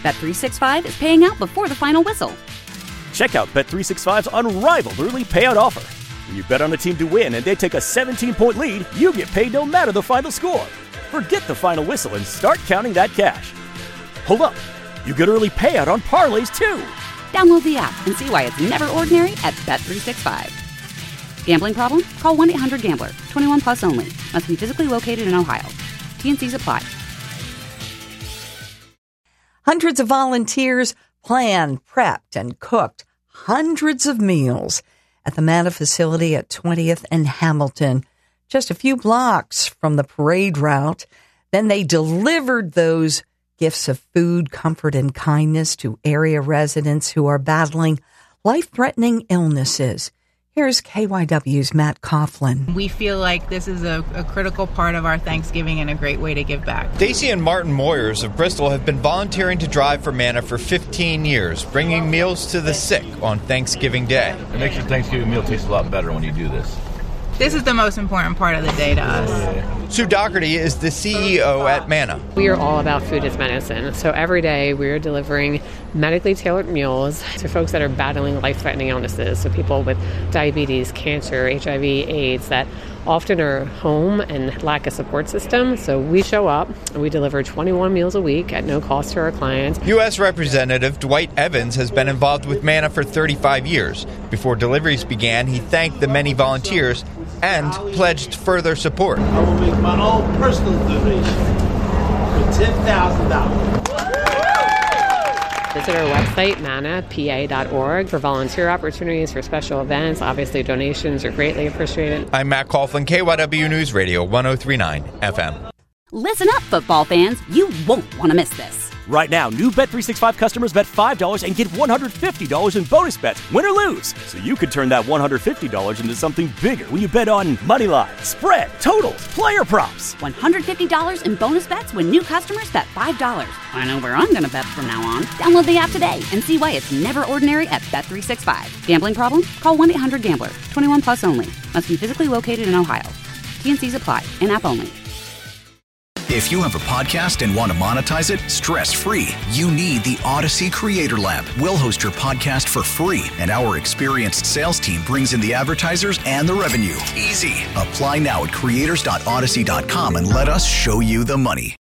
Bet365 is paying out before the final whistle. Check out Bet365's unrivaled early payout offer. When you bet on a team to win and they take a 17-point lead, you get paid no matter the final score. Forget the final whistle and start counting that cash. Hold up. You get early payout on parlays, too. Download the app and see why it's never ordinary at Bet365. Gambling problem? Call 1-800-GAMBLER. 21 plus only. Must be physically located in Ohio. T&Cs apply. Hundreds of volunteers planned, prepped, and cooked hundreds of meals at the Manna facility at 20th and Hamilton, just a few blocks from the parade route. Then they delivered those gifts of food, comfort, and kindness to area residents who are battling life-threatening illnesses. Here's KYW's Matt Coughlin. We feel like this is a critical part of our Thanksgiving and a great way to give back. Stacy and Martin Moyers of Bristol have been volunteering to drive for Manna for 15 years, bringing meals to the sick on Thanksgiving Day. It makes your Thanksgiving meal taste a lot better when you do this. This is the most important part of the day to us. Sue Doherty is the CEO at Manna. We are all about food as medicine. So every day we are delivering medically tailored meals to folks that are battling life-threatening illnesses. So people with diabetes, cancer, HIV, AIDS that often are home and lack a support system. So we show up and we deliver 21 meals a week at no cost to our clients. U.S. Representative Dwight Evans has been involved with Manna for 35 years. Before deliveries began, he thanked the many volunteers and pledged further support. I will make my own personal donation for $10,000. Visit our website, mannapa.org, for volunteer opportunities for special events. Obviously, donations are greatly appreciated. I'm Matt Coughlin, KYW News Radio 103.9 FM. Listen up, football fans. You won't want to miss this. Right now, new Bet365 customers bet $5 and get $150 in bonus bets, win or lose. So you could turn that $150 into something bigger when you bet on money line, spread, totals, player props. $150 in bonus bets when new customers bet $5. I know where I'm going to bet from now on. Download the app today and see why it's never ordinary at Bet365. Gambling problem? Call 1-800-GAMBLER. 21 plus only. Must be physically located in Ohio. T&Cs apply. In-app only. If you have a podcast and want to monetize it stress-free, you need the Odyssey Creator Lab. We'll host your podcast for free, and our experienced sales team brings in the advertisers and the revenue. Easy. Apply now at creators.odyssey.com and let us show you the money.